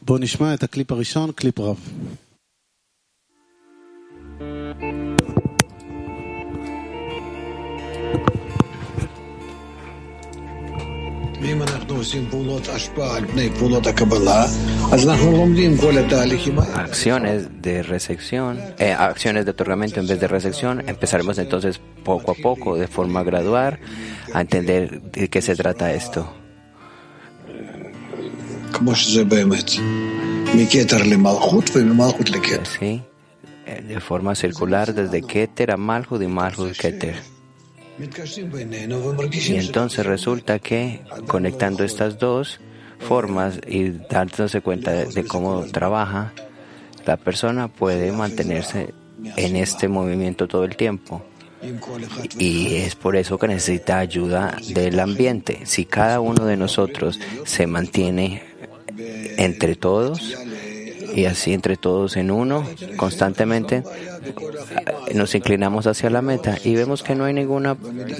בואו נשמע את הקליפ הראשון, קליפ רב. ואם אנחנו עושים פעולות השפעה על פני פעולות הקבלה, אז אנחנו לומדים כל התהליכים האלה. Acciones de otorgamiento en vez de recepción, empezaremos entonces poco a poco, de forma gradual, a entender de qué se trata esto. כמו שזה באמת, מכתר למלכות וממלכות לכתר. Sí, de forma circular desde Keter a Malhut y Malhut Keter. Y entonces resulta que conectando estas dos formas y dándose cuenta de cómo trabaja, la persona puede mantenerse en este movimiento todo el tiempo. Y es por eso que necesita ayuda del ambiente. Si cada uno de nosotros se mantiene entre todos, y así entre todos en uno, constantemente nos inclinamos hacia la meta y vemos que no hay ninguna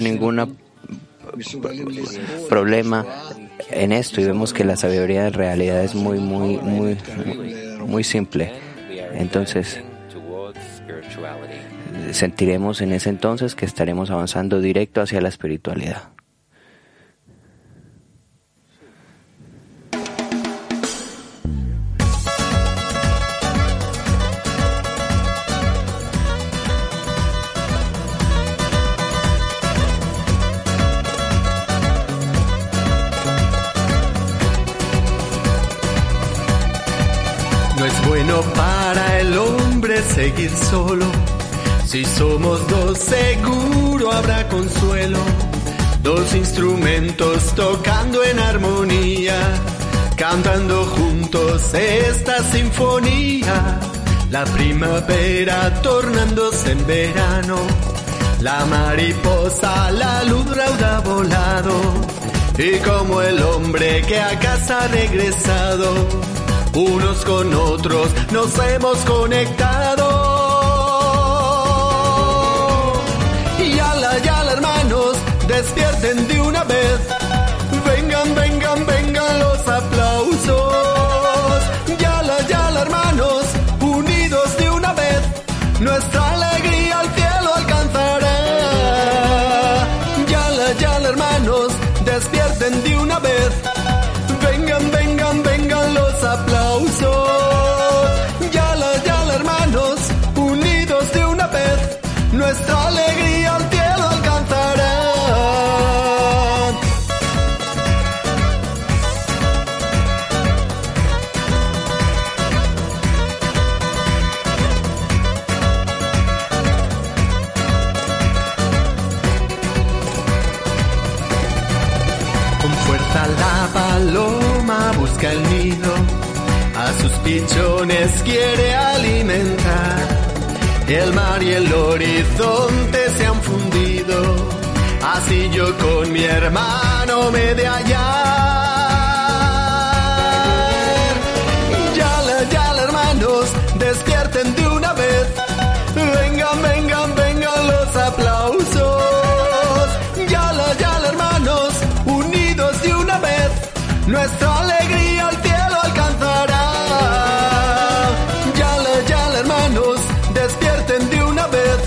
problema en esto, y vemos que la sabiduría de realidad es muy simple. Entonces sentiremos en ese entonces que estaremos avanzando directo hacia la espiritualidad. Bueno para el hombre seguir solo, si somos dos seguro habrá consuelo, dos instrumentos tocando en armonía, cantando juntos esta sinfonía, la primavera tornándose en verano, la mariposa la luz rauda volado, y como el hombre que a casa ha regresado, unos con otros nos hemos conectado. Yala, hermanos, despierten de una vez. Vengan los aplausos. Yala, hermanos, unidos de una vez. Nuestra alegría al cielo alcanzará. Yala, hermanos, despierten de una vez. Vengan los aplausos. Yala, hermanos, unidos de una vez, nuestra alegría al cielo alcanzará. Con fuerza la paloma busca el nido, a sus pichones quiere alimentar. El mar y el horizonte se han fundido, así yo con mi hermano me he de hallar. Yala, hermanos, despierten de una vez. Vengan los aplausos. Yala, hermanos, unidos de una vez, nuestra alegría al cielo alcanzará. Yala, hermanos, despierten de una vez.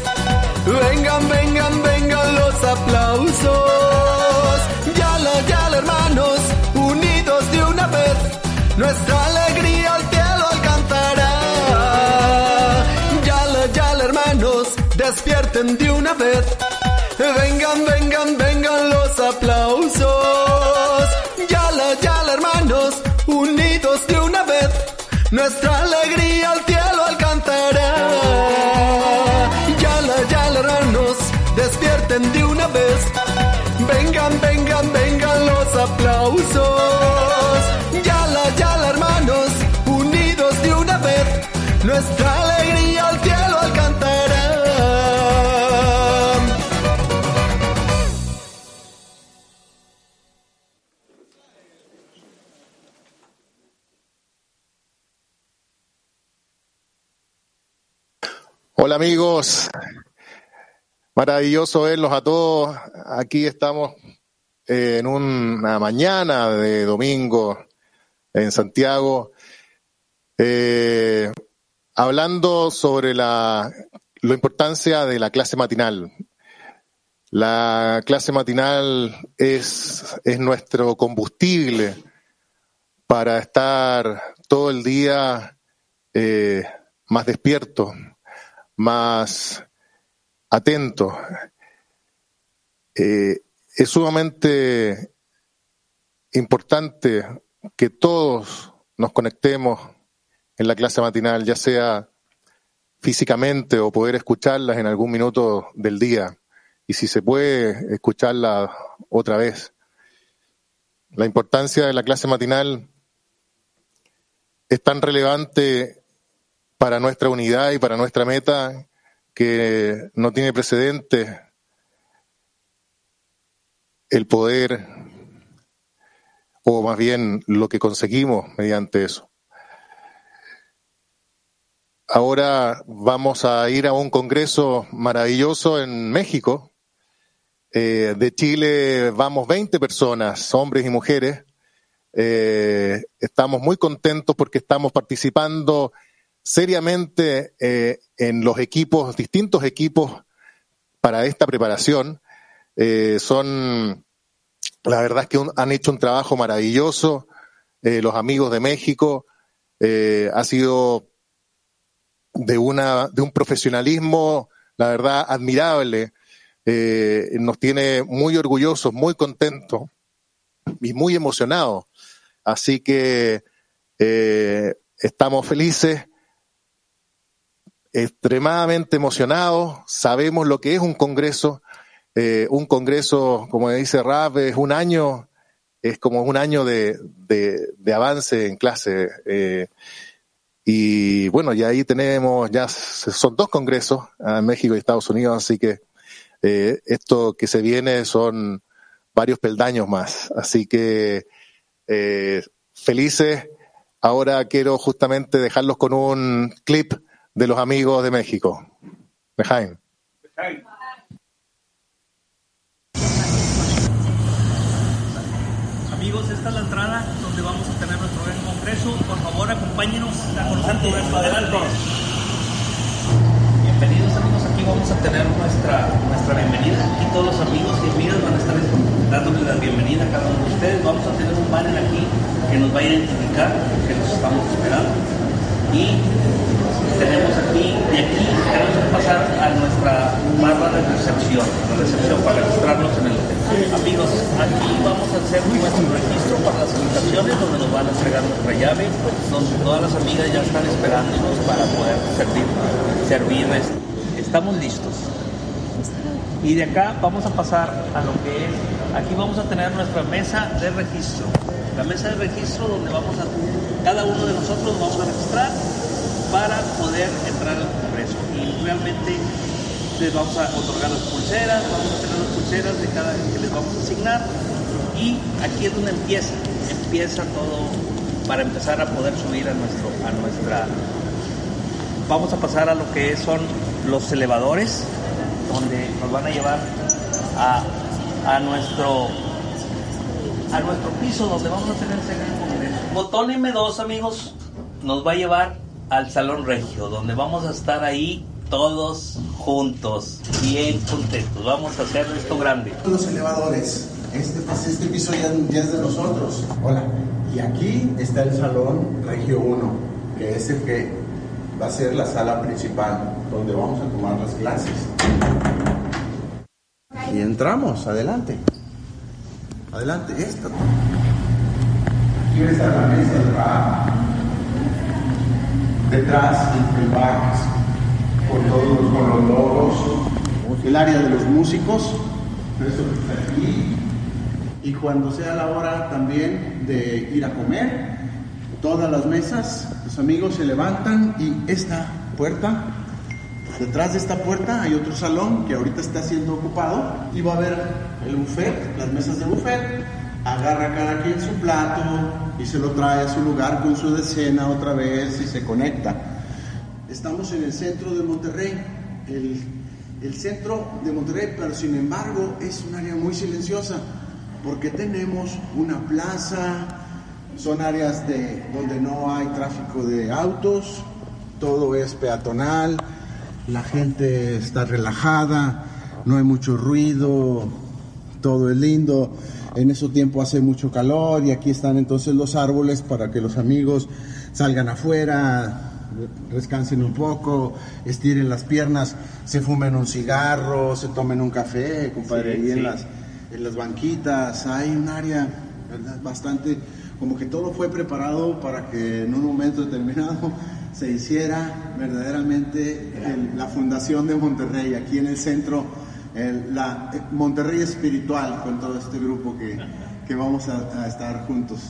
Vengan los aplausos. Yala, hermanos, unidos de una vez, nuestra alegría al cielo alcanzará. Yala, hermanos, despierten de una vez. Vengan los aplausos. Yala, hermanos, unidos de una vez, nuestra alegría al cielo alcanzará. Yala, hermanos, despierten de una vez. Vengan los aplausos. Yala, hermanos, unidos de una vez, nuestra alegría al cielo alcanzará. Hola amigos, maravilloso verlos a todos. Aquí estamos en una mañana de domingo en Santiago Hablando sobre la importancia de la clase matinal. La clase matinal es nuestro combustible para estar todo el día más despierto, más atento. Es sumamente importante que todos nos conectemos en la clase matinal, ya sea físicamente o poder escucharlas en algún minuto del día. Y si se puede, escucharla otra vez. La importancia de la clase matinal es tan relevante para nuestra unidad y para nuestra meta que no tiene precedente el poder, o más bien lo que conseguimos mediante eso. Ahora vamos a ir a un congreso maravilloso en México. De Chile vamos 20 personas, hombres y mujeres. Estamos muy contentos porque estamos participando seriamente en los equipos, distintos equipos para esta preparación. La verdad es que han hecho un trabajo maravilloso. Los amigos de México ha sido de un profesionalismo, la verdad, admirable. Nos tiene muy orgullosos, muy contentos y muy emocionados. Así que estamos felices, extremadamente emocionados. Sabemos lo que es un congreso. Un congreso, como dice Raf, es como un año de avance en clase. Y bueno, ya ahí son 2 congresos en México y Estados Unidos, así que esto que se viene son varios peldaños más. Así que felices. Ahora quiero justamente dejarlos con un clip de los amigos de México. Lejaim. Amigos, esta es la entrada donde vamos a tener nuestro gran congreso. Por favor, acompáñenos a conocer todo esto. Adelante. Bienvenidos, amigos. Aquí vamos a tener nuestra bienvenida. Aquí todos los amigos y amigas van a estar dándoles la bienvenida a cada uno de ustedes. Vamos a tener un banner aquí que nos va a identificar que los estamos esperando. Y tenemos aquí, de aquí queremos pasar a nuestra barra de recepción para registrarnos en el hotel. Amigos, aquí vamos a hacer nuestro registro para las invitaciones, donde nos van a entregar nuestra llave, donde todas las amigas ya están esperándonos para poder servirles. Estamos listos. Y de acá vamos a pasar a lo que es, aquí vamos a tener nuestra mesa de registro. La mesa de registro donde cada uno de nosotros vamos a registrar para poder entrar al congreso. Y realmente les vamos a otorgar las pulseras, vamos a tener las pulseras de cada vez que les vamos a asignar. Y aquí es donde empieza todo para empezar a poder subir a nuestra. Vamos a pasar a lo que son los elevadores, donde nos van a llevar a nuestro piso, donde vamos a tener ese gran congreso. Botón M2, amigos, nos va a llevar al Salón Regio, donde vamos a estar ahí todos juntos, bien contentos. Vamos a hacer esto grande. Los elevadores, este piso ya es de nosotros. Hola. Y aquí está el Salón Regio 1, que es el que va a ser la sala principal, donde vamos a tomar las clases. Y entramos, adelante. Adelante, esto. Aquí está la mesa de trabajo. Detrás, el bar, con los logos. El área de los músicos, eso que está aquí. Y cuando sea la hora también de ir a comer, todas las mesas, los amigos se levantan y esta puerta, detrás de esta puerta hay otro salón que ahorita está siendo ocupado y va a haber el buffet, las mesas de buffet. Agarra cada quien su plato y se lo trae a su lugar con su decena otra vez y se conecta. Estamos en el centro de Monterrey, el centro de Monterrey, pero sin embargo es un área muy silenciosa porque tenemos una plaza son áreas donde no hay tráfico de autos, todo es peatonal, la gente está relajada, no hay mucho ruido, todo es lindo. En ese tiempo hace mucho calor y aquí están entonces los árboles para que los amigos salgan afuera, descansen un poco, estiren las piernas, se fumen un cigarro, se tomen un café, compadre, ahí en las banquitas. Hay un área, ¿verdad?, bastante, como que todo fue preparado para que en un momento determinado se hiciera verdaderamente la fundación de Monterrey, aquí en el centro, la Monterrey espiritual, con todo este grupo que vamos a estar juntos.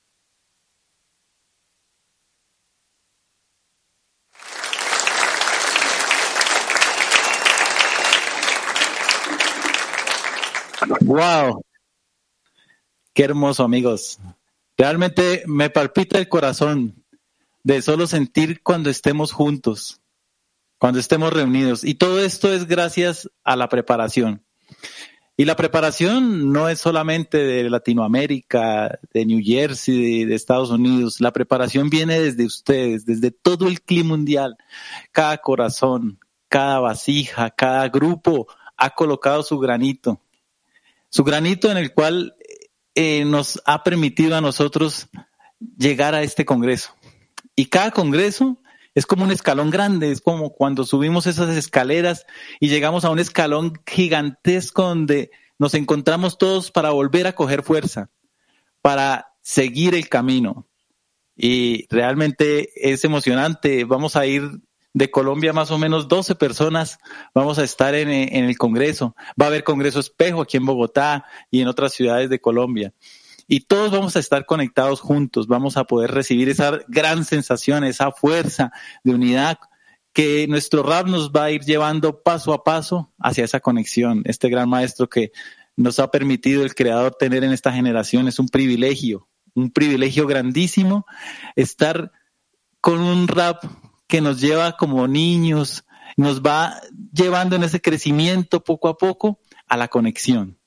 ¡Wow! ¡Qué hermoso, amigos! Realmente me palpita el corazón de solo sentir cuando estemos juntos, cuando estemos reunidos. Y todo esto es gracias a la preparación. Y la preparación no es solamente de Latinoamérica, de New Jersey, de Estados Unidos. La preparación viene desde ustedes, desde todo el clima mundial. Cada corazón, cada vasija, cada grupo ha colocado su granito en el cual nos ha permitido a nosotros llegar a este congreso. Y cada congreso es como un escalón grande, es como cuando subimos esas escaleras y llegamos a un escalón gigantesco donde nos encontramos todos para volver a coger fuerza, para seguir el camino. Y realmente es emocionante. Vamos a ir de Colombia, más o menos 12 personas vamos a estar en el Congreso. Va a haber Congreso Espejo aquí en Bogotá y en otras ciudades de Colombia. Y todos vamos a estar conectados juntos, vamos a poder recibir esa gran sensación, esa fuerza de unidad que nuestro Rab nos va a ir llevando paso a paso hacia esa conexión. Este gran maestro que nos ha permitido el Creador tener en esta generación es un privilegio grandísimo estar con un Rab que nos lleva como niños, nos va llevando en ese crecimiento poco a poco a la conexión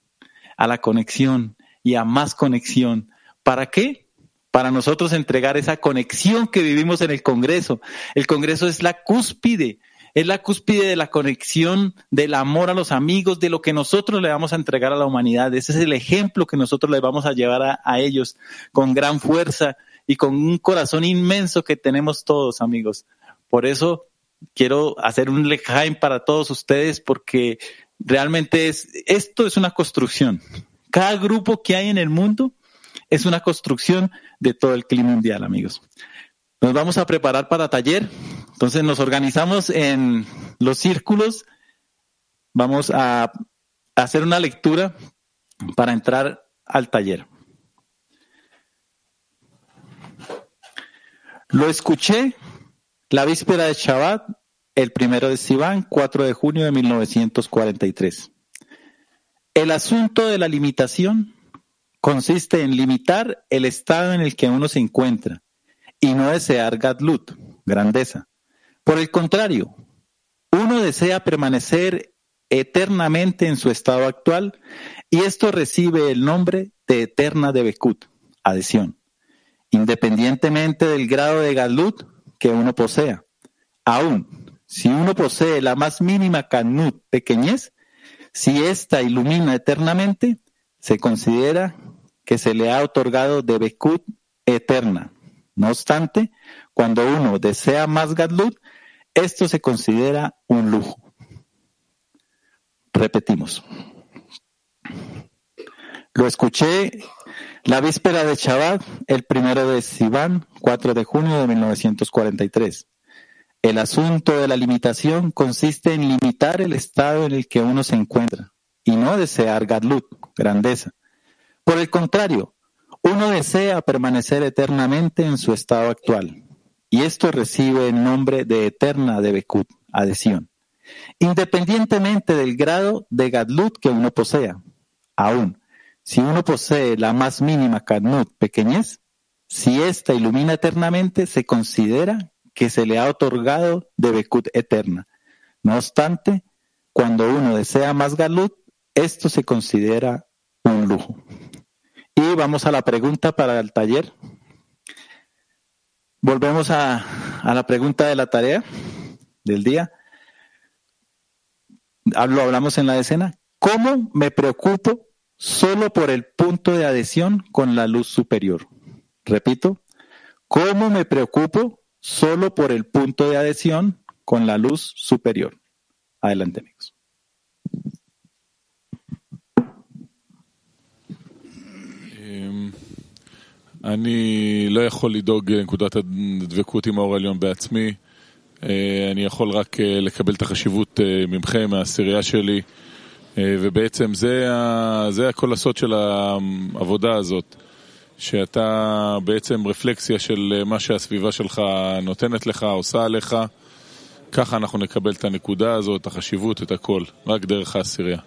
y a más conexión. ¿Para qué? Para nosotros entregar esa conexión que vivimos en el Congreso. El Congreso es la cúspide de la conexión, del amor a los amigos, de lo que nosotros le vamos a entregar a la humanidad. Ese es el ejemplo que nosotros les vamos a llevar a ellos con gran fuerza y con un corazón inmenso que tenemos todos, amigos. Por eso quiero hacer un lejaim para todos ustedes, porque realmente esto es una construcción. Cada grupo que hay en el mundo es una construcción de todo el clima mundial, amigos. Nos vamos a preparar para taller. Entonces nos organizamos en los círculos. Vamos a hacer una lectura para entrar al taller. Lo escuché la víspera de Shabbat, el 1 de Sivan, 4 de junio de 1943. El asunto de la limitación consiste en limitar el estado en el que uno se encuentra y no desear Gadlut, grandeza. Por el contrario, uno desea permanecer eternamente en su estado actual y esto recibe el nombre de eterna Debekut, adhesión, independientemente del grado de Gadlut que uno posea. Aún, si uno posee la más mínima Kanut, pequeñez, si ésta ilumina eternamente, se considera que se le ha otorgado Debekut eterna. No obstante, cuando uno desea más Gadlut, esto se considera un lujo. Repetimos. Lo escuché la víspera de Shabbat, el 1 de Sivan, 4 de junio de 1943. El asunto de la limitación consiste en limitar el estado en el que uno se encuentra y no desear Gadlut, grandeza. Por el contrario, uno desea permanecer eternamente en su estado actual y esto recibe el nombre de eterna Debekut, adhesión, independientemente del grado de Gadlut que uno posea. Aún, si uno posee la más mínima Kanut, pequeñez, si ésta ilumina eternamente, se considera que se le ha otorgado Debekut eterna. No obstante, cuando uno desea más Gadlut, esto se considera un lujo. Y vamos a la pregunta para el taller. Volvemos a la pregunta de la tarea del día. Lo hablamos en la decena. ¿Cómo me preocupo solo por el punto de adhesión con la luz superior? Repito, ¿cómo me preocupo solo por el punto de adhesión con la luz superior? Adelante, amigos. אני לא יכול לדאוג לנקודת הדבקות עם האור העליון בעצמי. אני יכול רק לקבל את החשיבות ממכם, מהעשירייה שלי, ובעצם זה כל הסוד של העבודה הזאת, שאתה בעצם רפלקסיה של מה שהסביבה שלך נותנת לך, עושה עליך. ככה אנחנו נקבל את הנקודה הזאת, את החשיבות, את הכל, רק דרך העשירייה.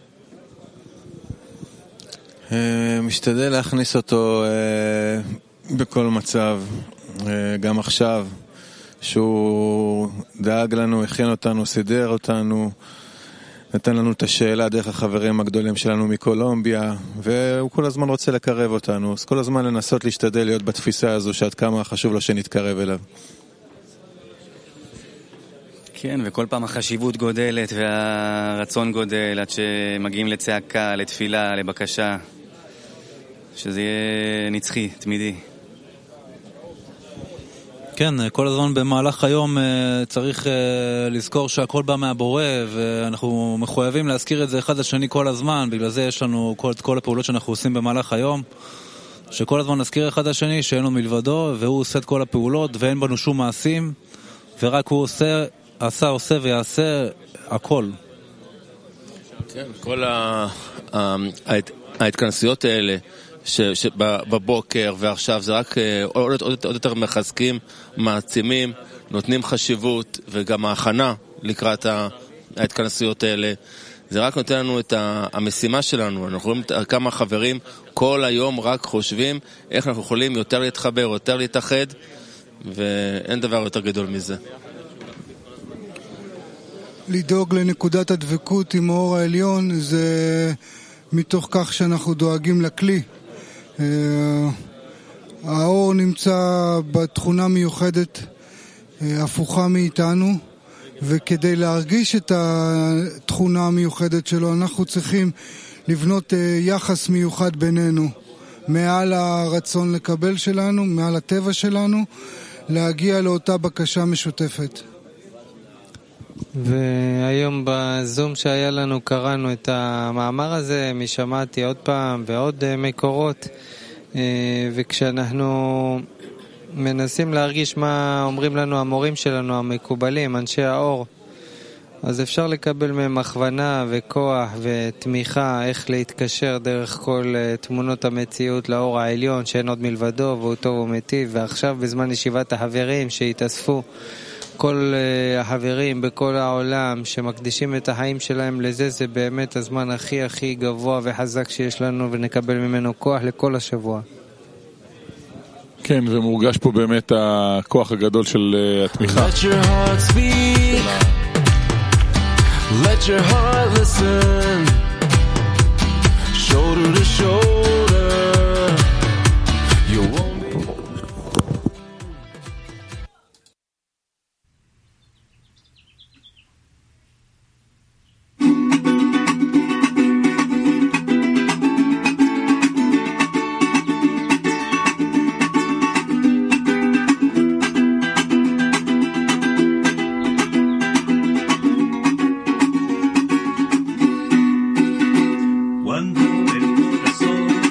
משתדל להכניס אותו בכל מצב, גם עכשיו, שהוא דאג לנו, הכין אותנו, סידר אותנו, נתן לנו את השאלה דרך החברים הגדולים שלנו מקולומביה, והוא כל הזמן רוצה לקרב אותנו, אז כל הזמן לנסות להשתדל להיות בתפיסה הזו שעד כמה חשוב לו שנתקרב אליו. כן, וכל פעם החשיבות גודלת והרצון גודל עד שמגיעים לצעקה, לתפילה, לבקשה, שזה יהיה נצחי, תמידי. כן, כל הזמן במהלך היום צריך לזכור שהכל בא מהבורא, ואנחנו מחויבים להזכיר את זה אחד לשני כל הזמן. בגלל זה יש לנו כל הפעולות שאנחנו עושים במהלך היום, שכל הזמן נזכיר אחד לשני שאין לו מלבדו, והוא עושה את כל הפעולות ואין בנו שום מעשים, ורק הוא עושה ויעשה הכל. כן, כל ההתכנסויות האלה שבבוקר ועכשיו זה רק עוד יותר מחזקים, מעצימים, נותנים חשיבות, וגם ההכנה לקראת ההתכנסויות האלה, זה רק נותן לנו את המשימה שלנו. אנחנו רואים כמה חברים כל היום רק חושבים איך אנחנו יכולים יותר להתחבר, יותר להתאחד, ואין דבר יותר גדול מזה. לדאוג לנקודת הדבקות עם האור העליון זה מתוך כך שאנחנו דואגים לכלי. האור נמצא בתכונה מיוחדת הפוכה מאיתנו, וכדי להרגיש את התכונה המיוחדת שלו אנחנו צריכים לבנות יחס מיוחד בינינו, מעל הרצון לקבל שלנו, מעל הטבע שלנו, להגיע לאותה בקשה משותפת. והיום בזום שהיה לנו קראנו את המאמר הזה, משמעתי עוד פעם ועוד מקורות, וכשאנחנו מנסים להרגיש מה אומרים לנו המורים שלנו המקובלים, אנשי האור, אז אפשר לקבל מהם הכוונה וכוח ותמיכה איך להתקשר דרך כל תמונות המציאות לאור העליון שאין עוד מלבדו והוא טוב ומיטיב. ועכשיו בזמן ישיבת החברים שהתאספו כל החברים בכל העולם שמקדישים את החיים שלהם לזה, זה באמת הזמן הכי הכי גבוה וחזק שיש לנו, ונקבל ממנו כוח לכל השבוע. כן, ומורגש פה באמת הכוח הגדול של התמיכה. Let your heart speak, let your heart listen, shoulder to shoulder, you won't be... Cuando el corazón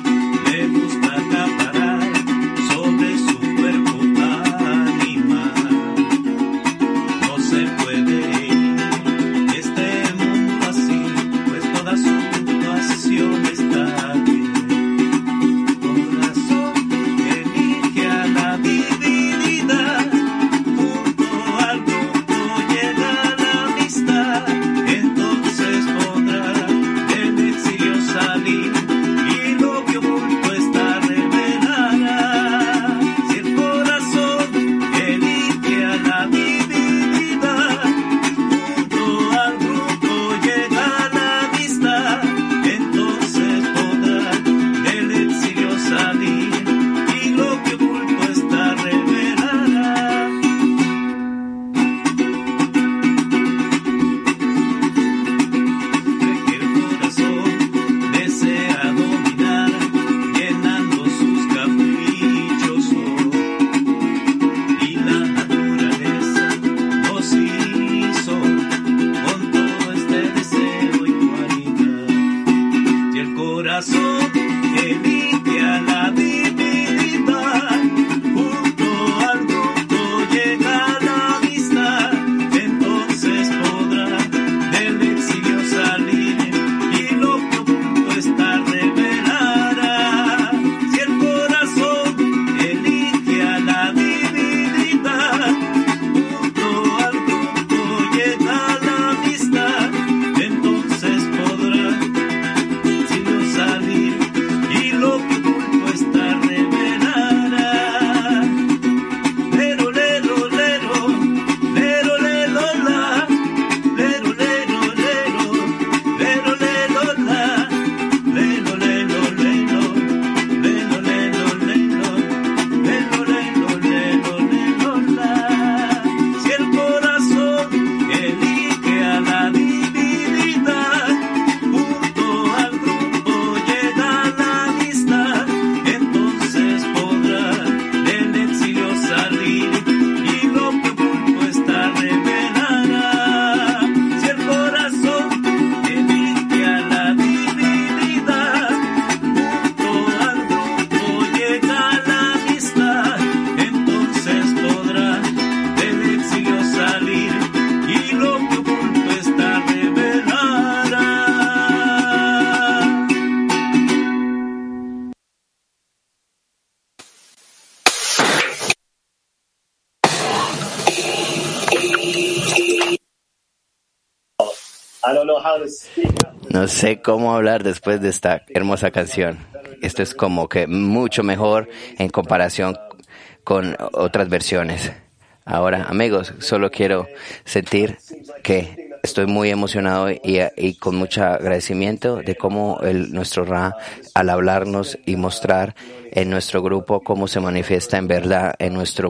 No sé cómo hablar después de esta hermosa canción. Esto es como que mucho mejor en comparación con otras versiones. Ahora, amigos, solo quiero sentir que estoy muy emocionado y con mucho agradecimiento de cómo nuestro Ra, al hablarnos y mostrar en nuestro grupo cómo se manifiesta en verdad en nuestra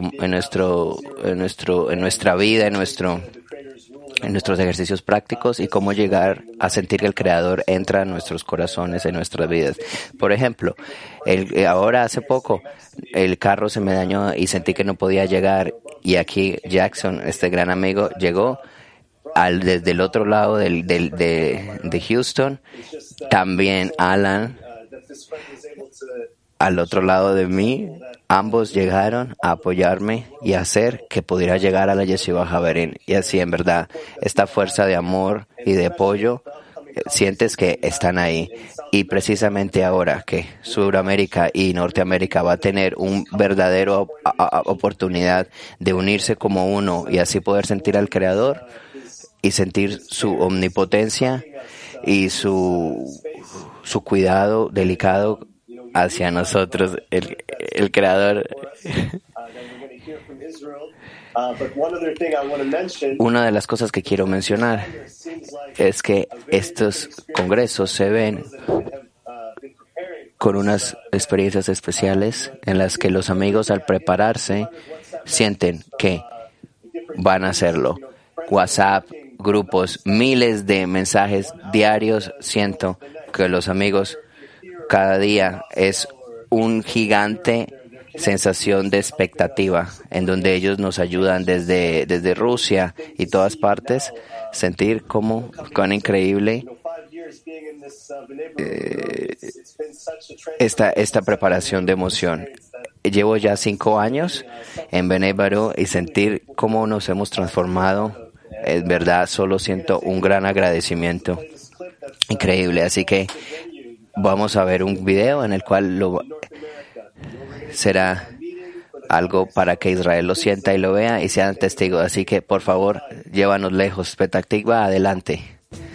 vida, en nuestros ejercicios prácticos y cómo llegar a sentir que el Creador entra en nuestros corazones, en nuestras vidas. Por ejemplo, ahora hace poco el carro se me dañó y sentí que no podía llegar y aquí Jackson, este gran amigo, llegó desde el otro lado de Houston. También Alan, al otro lado de mí, ambos llegaron a apoyarme y a hacer que pudiera llegar a la Yeshiva Javerín. Y así, en verdad, esta fuerza de amor y de apoyo, sientes que están ahí. Y precisamente ahora que Sudamérica y Norteamérica va a tener un verdadero oportunidad de unirse como uno y así poder sentir al Creador y sentir su omnipotencia y su cuidado delicado hacia nosotros, el Creador. Una de las cosas que quiero mencionar es que estos congresos se ven con unas experiencias especiales en las que los amigos al prepararse sienten que van a hacerlo. WhatsApp, grupos, miles de mensajes diarios, siento que los amigos cada día es un gigante sensación de expectativa, en donde ellos nos ayudan desde Rusia y todas partes, sentir cuán increíble esta preparación de emoción. Llevo ya 5 años en Bnei Baruch y sentir cómo nos hemos transformado, en verdad, solo siento un gran agradecimiento. Increíble, así que vamos a ver un video en el cual será algo para que Israel lo sienta y lo vea y sean testigos. Así que, por favor, llévanos lejos. Petah Tikva, adelante.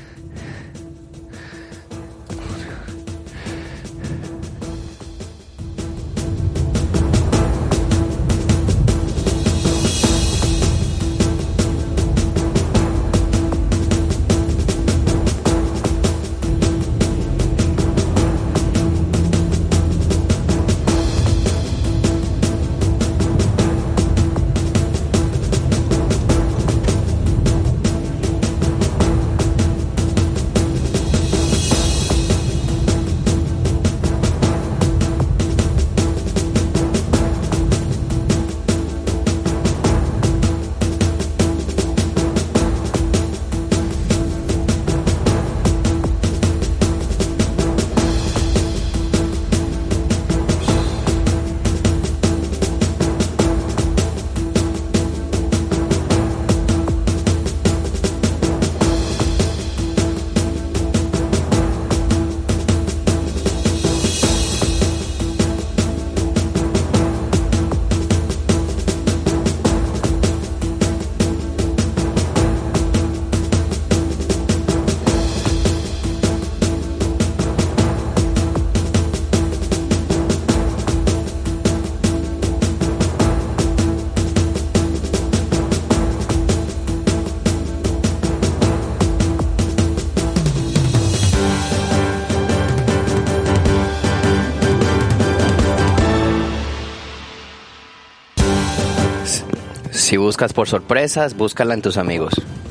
Si buscas por sorpresas, búscala en tus amigos.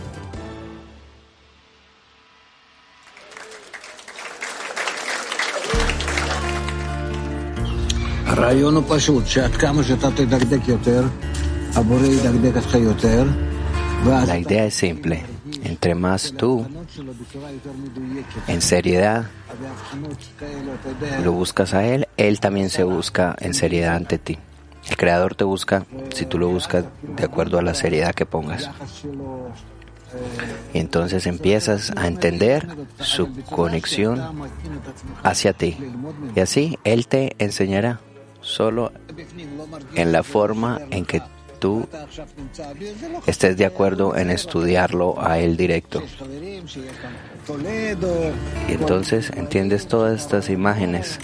הרעיון הוא פשוט, שעד כמה שאתה תדקדק יותר, הבורא ידקדק אותך יותר. La idea es simple. Entre más tú, en seriedad, lo buscas a Él, Él también se busca en seriedad ante ti. El Creador te busca si tú lo buscas de acuerdo a la seriedad que pongas. Y entonces empiezas a entender su conexión hacia ti. Y así Él te enseñará solo en la forma en que tú estés de acuerdo en estudiarlo a él directo. Y entonces entiendes todas estas imágenes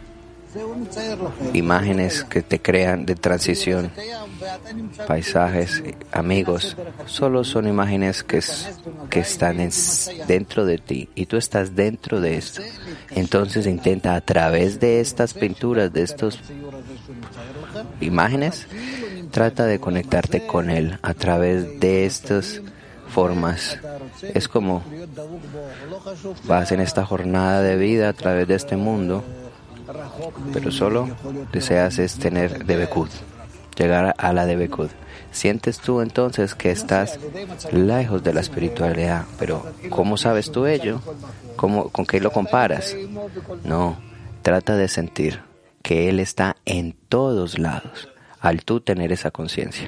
que te crean de transición, paisajes, amigos, solo son imágenes que están dentro de ti y tú estás dentro de esto. Entonces intenta a través de estas pinturas, de estas imágenes, trata de conectarte con él a través de estas formas. Es como vas en esta jornada de vida a través de este mundo, pero solo deseas es tener Debekut, llegar a la Debekut. Sientes tú entonces que estás lejos de la espiritualidad, pero ¿cómo sabes tú ello? ¿Con qué lo comparas? No, trata de sentir que Él está en todos lados, al tú tener esa conciencia.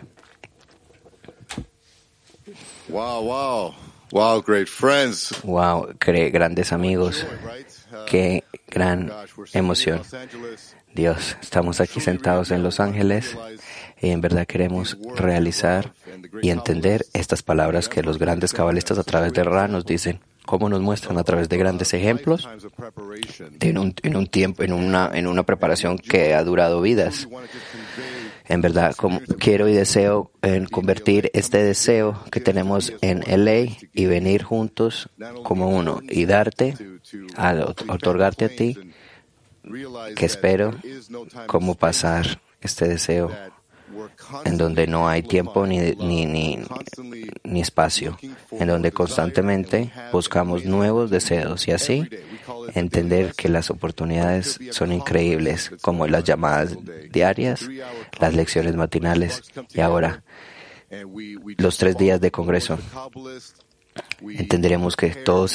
Wow, great friends. Wow, grandes amigos. Qué gran emoción. Dios, estamos aquí sentados en Los Ángeles y en verdad queremos realizar y entender estas palabras que los grandes cabalistas a través de Ra nos dicen. Cómo nos muestran a través de grandes ejemplos en un tiempo, en una preparación que ha durado vidas. En verdad, quiero y deseo convertir este deseo que tenemos en LA y venir juntos como uno y darte, otorgarte a ti, que espero cómo pasar este deseo en donde no hay tiempo ni espacio, en donde constantemente buscamos nuevos deseos y así entender que las oportunidades son increíbles, como las llamadas diarias, las lecciones matinales y ahora los 3 días de congreso. Entenderemos que todo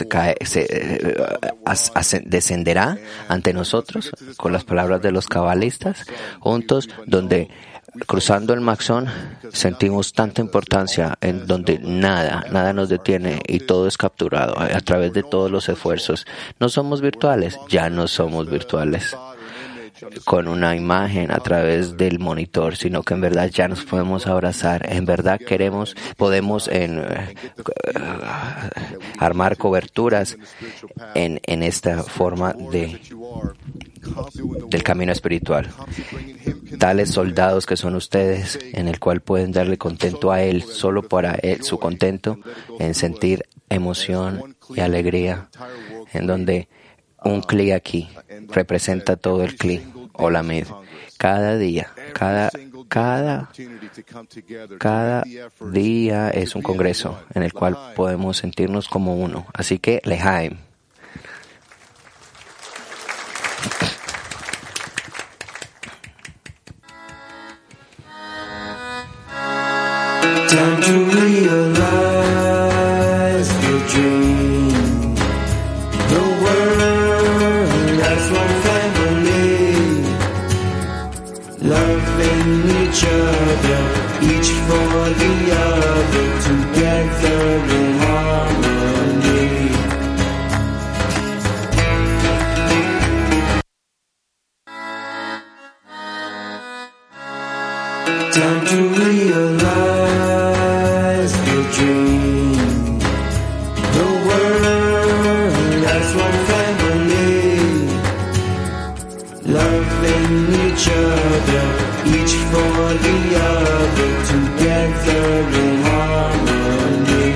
descenderá ante nosotros con las palabras de los cabalistas juntos, donde cruzando el Maxón sentimos tanta importancia en donde nada nos detiene y todo es capturado a través de todos los esfuerzos. No somos virtuales, ya no somos virtuales con una imagen a través del monitor, sino que en verdad ya nos podemos abrazar. En verdad podemos armar coberturas en esta forma del camino espiritual. Tales soldados que son ustedes, en el cual pueden darle contento a Él, solo para Él, su contento, en sentir emoción y alegría, en donde un cli aquí representa todo el cli, Olamid. Cada día, cada día es un congreso en el cual podemos sentirnos como uno. Así que, Lehaim. Time to realize the dream. The world as one family, loving each other, each for the other, together in harmony. Time to realize the dream. The world as one family, loving each other, each for the other, together in harmony.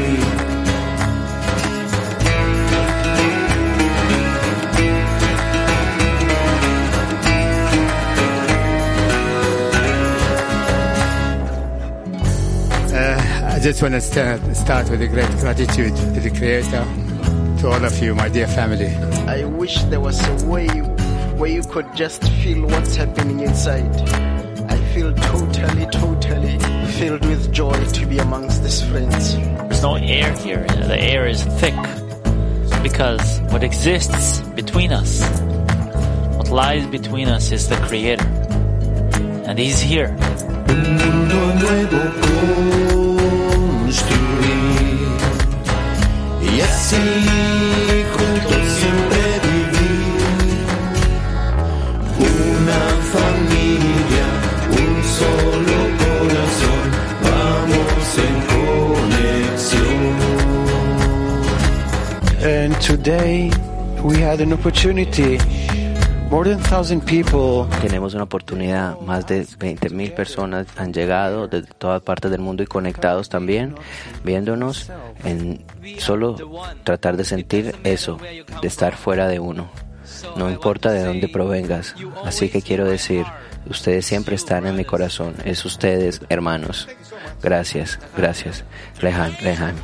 I just want to start with a great gratitude to the Creator, to all of you, my dear family. I wish there was a way where you could just feel what's happening inside. I feel totally filled with joy to be amongst these friends. There's no air here. The air is thick because what exists between us, what lies between us is the Creator. And He's here. Un mundo nuevo construir y así juntos siempre vivir. Una familia, un solo corazón, today we had an opportunity. More than 1,000 people. Tenemos una oportunidad. Más de 20,000 personas han llegado de todas partes del mundo y conectados también, viéndonos en solo tratar de sentir eso, de estar fuera de uno. No importa de dónde provengas. Así que quiero decir, ustedes siempre están en mi corazón. Es ustedes, hermanos. Gracias, gracias. Lejan, lejan.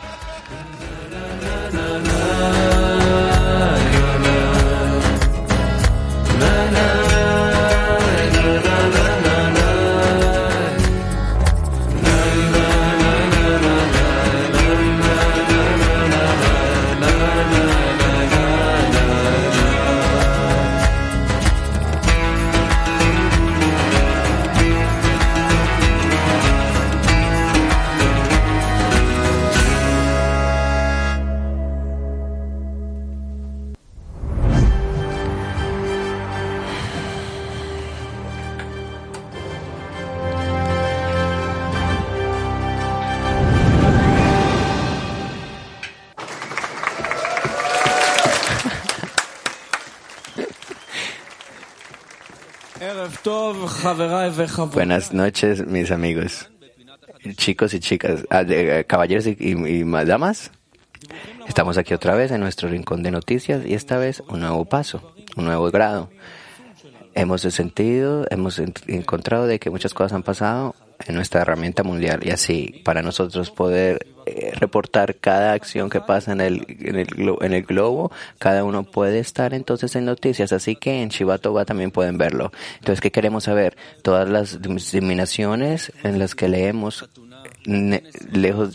Buenas noches, mis amigos, chicos y chicas, caballeros y damas. Estamos aquí otra vez en nuestro rincón de noticias y esta vez un nuevo paso, un nuevo grado. Hemos encontrado de que muchas cosas han pasado en nuestra herramienta mundial y así para nosotros poder reportar cada acción que pasa en el globo, cada uno puede estar entonces en noticias, así que en Shiva Tova también pueden verlo. Entonces, ¿qué queremos saber? Todas las diseminaciones en las que leemos lejos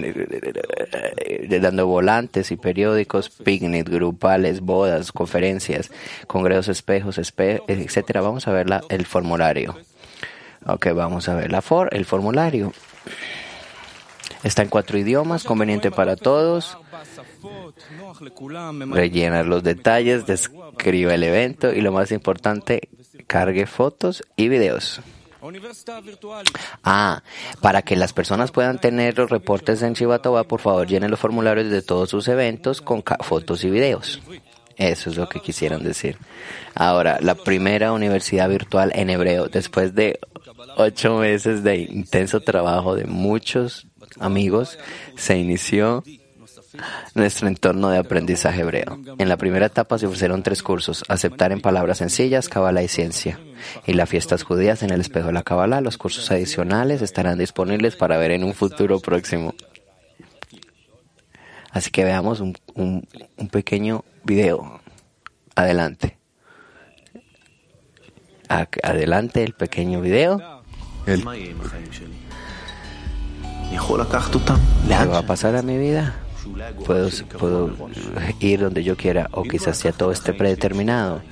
dando volantes y periódicos, picnic, grupales, bodas, conferencias, congresos, espejos, etcétera. Vamos a ver el formulario. Ok, vamos a ver el formulario. Está en 4 idiomas, conveniente para todos. Rellenar los detalles, describa el evento y lo más importante, cargue fotos y videos. Para que las personas puedan tener los reportes en Shiva Tova, por favor llenen los formularios de todos sus eventos con fotos y videos. Eso es lo que quisieron decir. Ahora, la primera universidad virtual en hebreo, después de 8 meses de intenso trabajo de muchos amigos, se inició nuestro entorno de aprendizaje hebreo. En la primera etapa se ofrecieron 3 cursos: aceptar en palabras sencillas, Kabbalah y ciencia, y las fiestas judías en el espejo de la Kabbalah. Los cursos adicionales estarán disponibles para ver en un futuro próximo. Así que veamos un pequeño video. Adelante. Adelante el pequeño video. ¿Qué va a pasar a mi vida? Puedo ir donde yo quiera, o quizás ya todo esté predeterminado.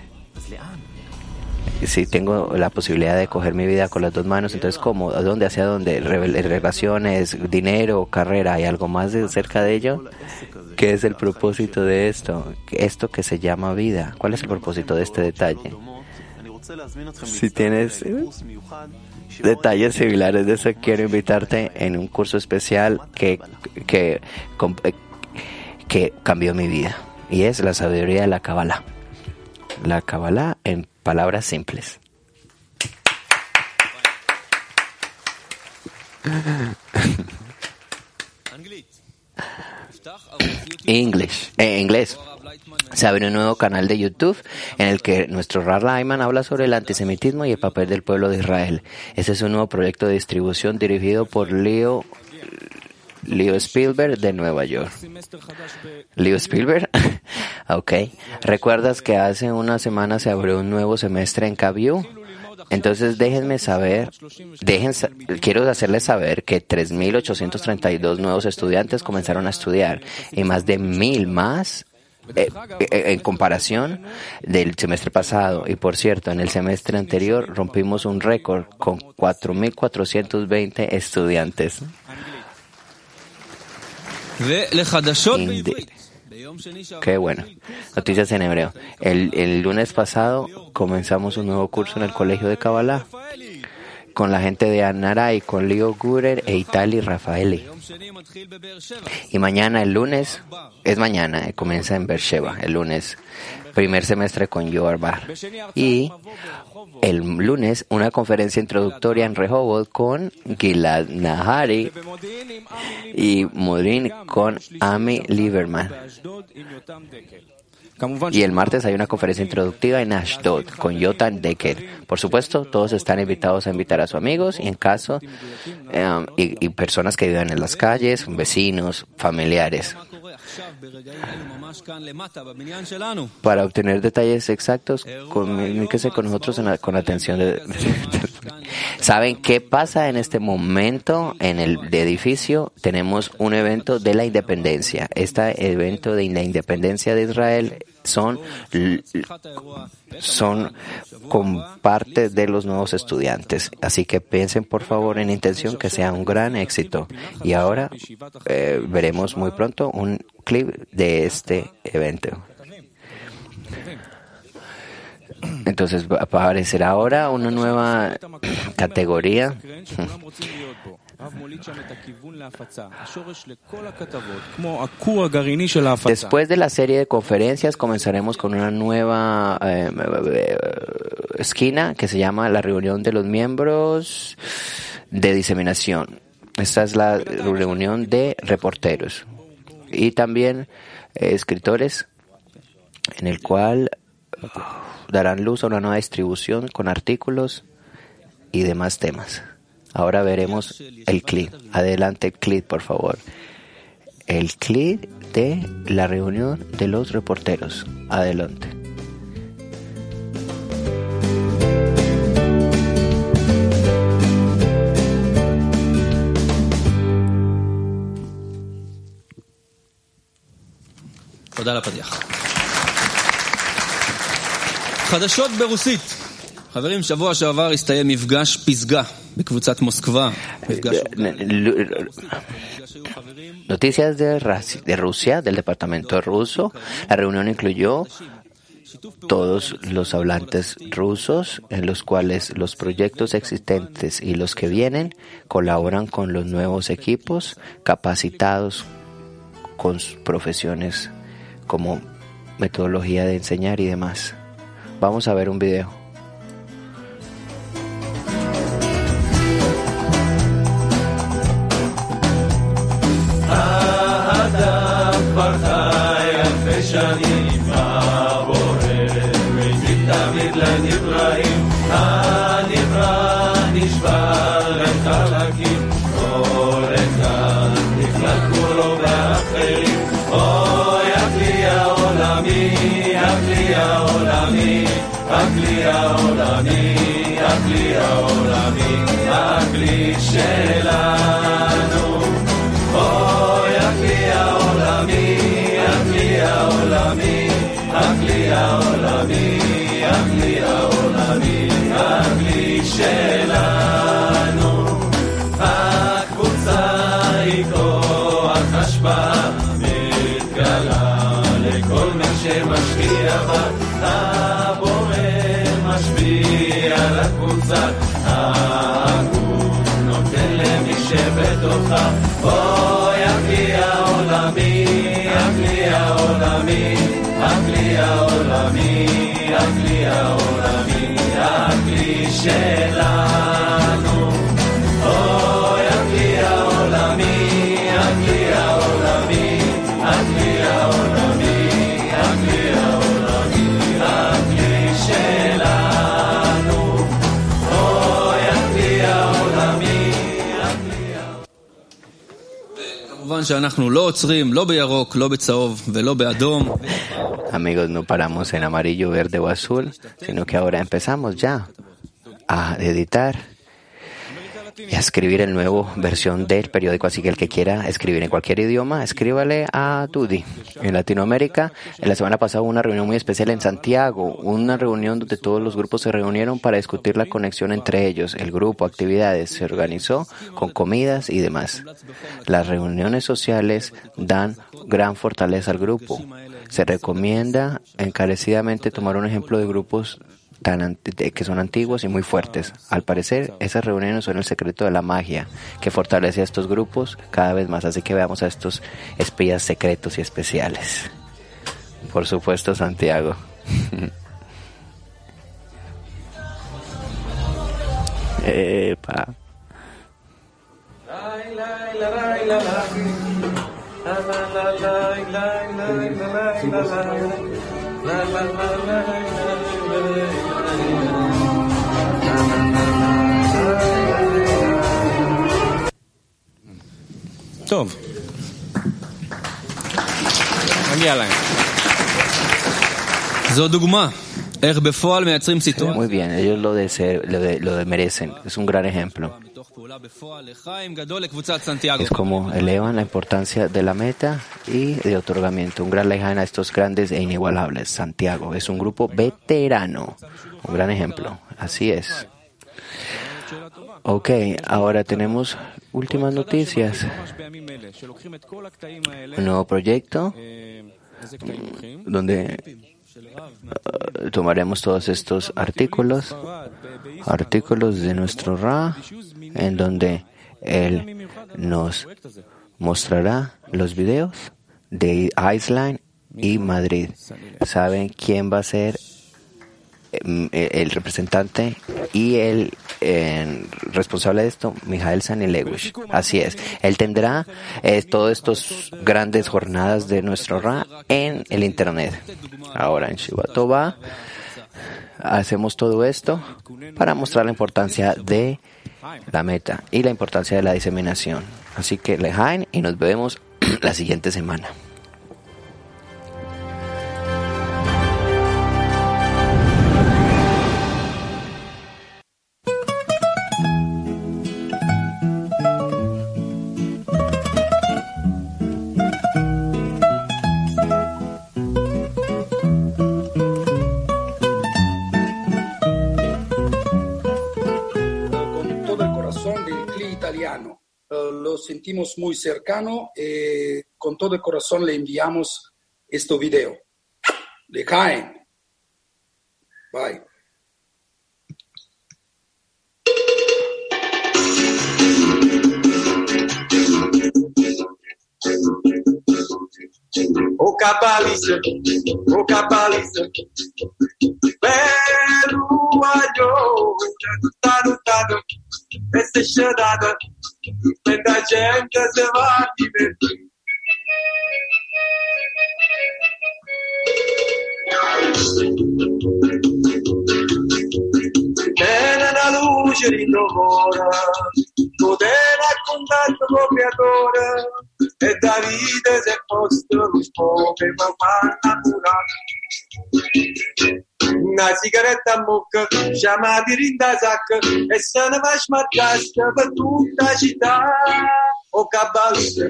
Si tengo la posibilidad de coger mi vida con las 2 manos, entonces ¿cómo? ¿A dónde? ¿Hacia dónde? ¿Relaciones, dinero, carrera? ¿Hay algo más cerca de ello? ¿Qué es el propósito de esto? Esto que se llama vida. ¿Cuál es el propósito de este detalle? Si tienes detalles similares de eso, quiero invitarte en un curso especial que cambió mi vida. Y es la sabiduría de la Kabbalah. La Kabbalah en palabras simples. Inglés. Se abre un nuevo canal de YouTube en el que nuestro Rav Lyman habla sobre el antisemitismo y el papel del pueblo de Israel. Este es un nuevo proyecto de distribución dirigido por Leo Spielberg de Nueva York. ¿Leo Spielberg? Ok. ¿Recuerdas que hace una semana se abrió un nuevo semestre en KVU? Entonces quiero hacerles saber que 3.832 nuevos estudiantes comenzaron a estudiar y más de 1,000 más en comparación del semestre pasado. Y por cierto, en el semestre anterior rompimos un récord con 4.420 estudiantes. Qué bueno. Noticias en hebreo. El lunes pasado comenzamos un nuevo curso en el Colegio de Kabbalah con la gente de Anaray, con Leo Gurer e Itali Rafaeli. Y mañana, el lunes, comienza en Beersheba, el lunes, primer semestre con Yoar Bar. Y el lunes, una conferencia introductoria en Rehovot con Gilad Nahari y Modrin con Ami Lieberman. Y el martes hay una conferencia introductiva en Ashdod con Yotam Decker. Por supuesto, todos están invitados a invitar a sus amigos y en caso y personas que vivan en las calles, vecinos, familiares. Para obtener detalles exactos, comuníquese con nosotros con atención. ¿Saben qué pasa en este momento en el edificio? Tenemos un evento de la independencia. Este evento de la independencia de Israel son con parte de los nuevos estudiantes. Así que piensen por favor en intención que sea un gran éxito. Y ahora veremos muy pronto un clip de este evento. Entonces va a aparecer ahora una nueva categoría. Después de la serie de conferencias comenzaremos con una nueva esquina que se llama la reunión de los miembros de diseminación. Esta es la reunión de reporteros y también escritores en el cual darán luz a una nueva distribución con artículos y demás temas. Ahora veremos el clip. Adelante el clip, por favor. El clip de la reunión de los reporteros. Adelante. תודה על הפתיח. חדשות ברוסית. חברים, שבוע שעבר הסתיים מפגש פסגה בקבוצת מוסקבה. Noticias de Rusia, del departamento ruso. La reunión incluyó todos los hablantes rusos, en los cuales los proyectos existentes y los que vienen colaboran con los nuevos equipos capacitados con profesiones como metodología de enseñar y demás. Vamos a ver un video. הכלי העולמי, הכלי העולמי, הכלי שלנו. אוי, הכלי העולמי, הכלי העולמי, הכלי העולמי, הכלי העולמי, הכלי שלנו. הקבוצה היא כוח השפעה, מתגלה לכל מי שמשקיע בה. על הקבוצה, הגוף נותן למי שבתוכה. אוי, הכלי העולמי, הכלי העולמי, הכלי העולמי, הכלי העולמי, הכלי שלנו. אוי, הכלי העולמי, הכלי העולמי, הכלי העולמי, הכלי העולמי, הכלי שלנו. שאנחנו לא עוצרים, לא בירוק, לא בצהוב ולא באדום. Amigos, no paramos en amarillo, verde o azul, sino que ahora empezamos ya a editar y a escribir el nuevo versión del periódico. Así que el que quiera escribir en cualquier idioma, escríbale a Dudi. En Latinoamérica, en la semana pasada hubo una reunión muy especial en Santiago, una reunión donde todos los grupos se reunieron para discutir la conexión entre ellos. El grupo, actividades, se organizó con comidas y demás. Las reuniones sociales dan gran fortaleza al grupo. Se recomienda encarecidamente tomar un ejemplo de grupos que son antiguos y muy fuertes. Al parecer, esas reuniones son el secreto de la magia que fortalece a estos grupos cada vez más. Así que veamos a estos espías secretos y especiales. Por supuesto, Santiago. Epa. טוב, מגיע להם. זו דוגמה. איך בפועל מייצרים סיטואציה. Muy bien, ellos lo merecen. Es un gran ejemplo. Es como elevan la importancia de la meta y de otorgamiento. Un gran lejan a estos grandes e inigualables. Santiago es un grupo veterano. Un gran ejemplo. Así es. Ok, ahora tenemos últimas noticias. Un nuevo proyecto donde tomaremos todos estos artículos de nuestro Ra, en donde él nos mostrará los videos de Iceland y Madrid. ¿Saben quién va a ser el representante y el responsable de esto? Mijael Sanilewish. Así es. Él tendrá todas estas grandes jornadas de nuestro Ra en el Internet. Ahora en Shiva Tova hacemos todo esto para mostrar la importancia de la meta y la importancia de la diseminación. Así que lejain y nos vemos la siguiente semana. Lo sentimos muy cercano. Con todo el corazón le enviamos este video. Le caen. Bye. O cabalista, belo ayo, lutado, essa chorada, muita gente se vai divertir. Pena na luz de hora, poder contato com o Criador, e da vida se posto os povos mamar natural. Na cigaretta moca, chama de rindazaca, essa não vai marcar, estava tudo agitar. O cabalista,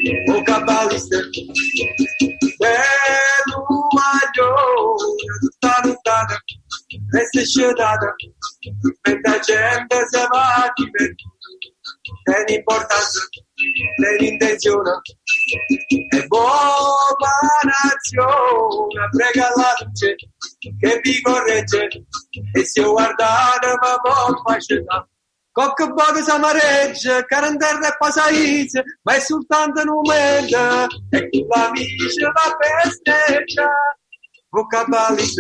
belo ayo, lutada, essa chorada, muita gente se vai divertir. Tem importância, tem intenção, è buona nazione, prega la luce che vi corregge, e se guardate ma non facciate. Qualche volta si amareggia, caranterra e passaise, ma è soltanto un momento, e chi l'amici la festeggia. O cabalista,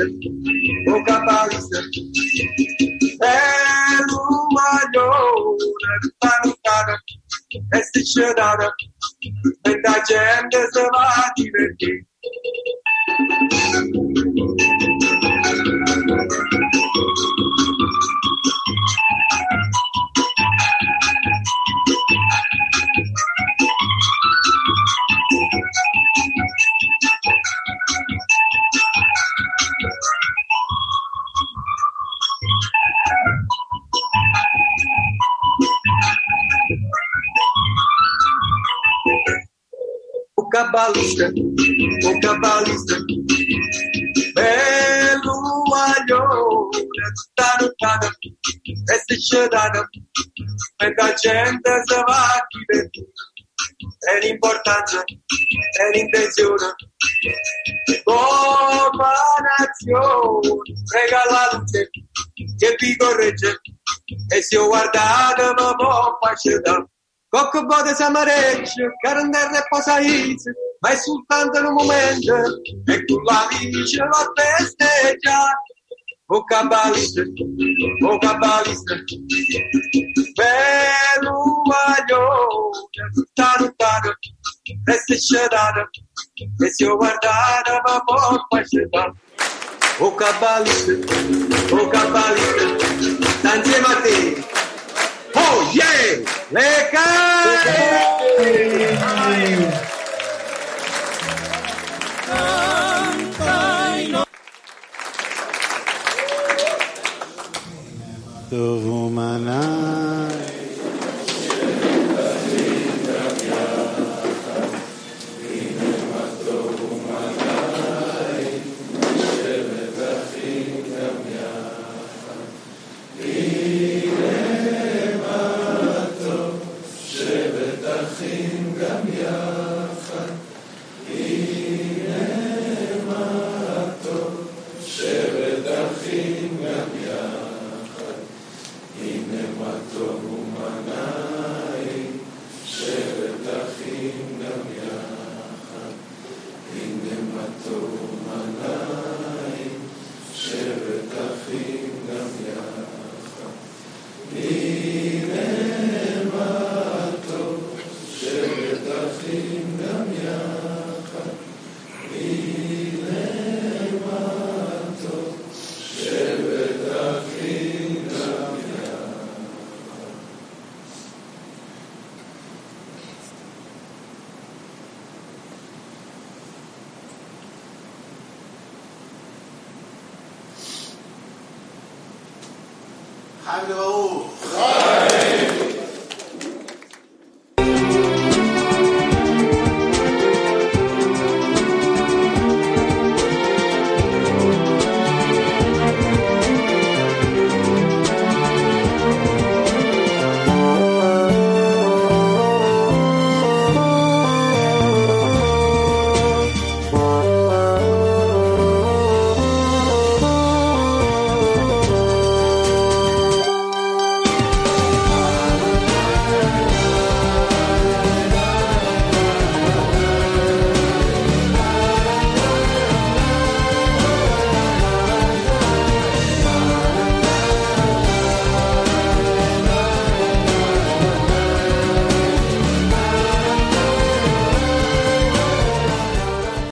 è l'umaglione, lontana, e si c'era, e la gente se va a divertire. O cabalista, belo aglio, lontana, e si c'era, e la gente se va a divertire. è l'importanza, è l'intenzione. Come nazione, prega la luce che vi corregge, e se io guardate mi può facilità. Cocco bote samarecce, carandere e posaise, ma è soltanto un momento, e con la vice lo festeggia. O cabalista, bello maglione, lontano, resta scedato, e se io guardate ma può facilità. O cabalista, sta insieme a te. Oh yeah! Le חיים וברוך.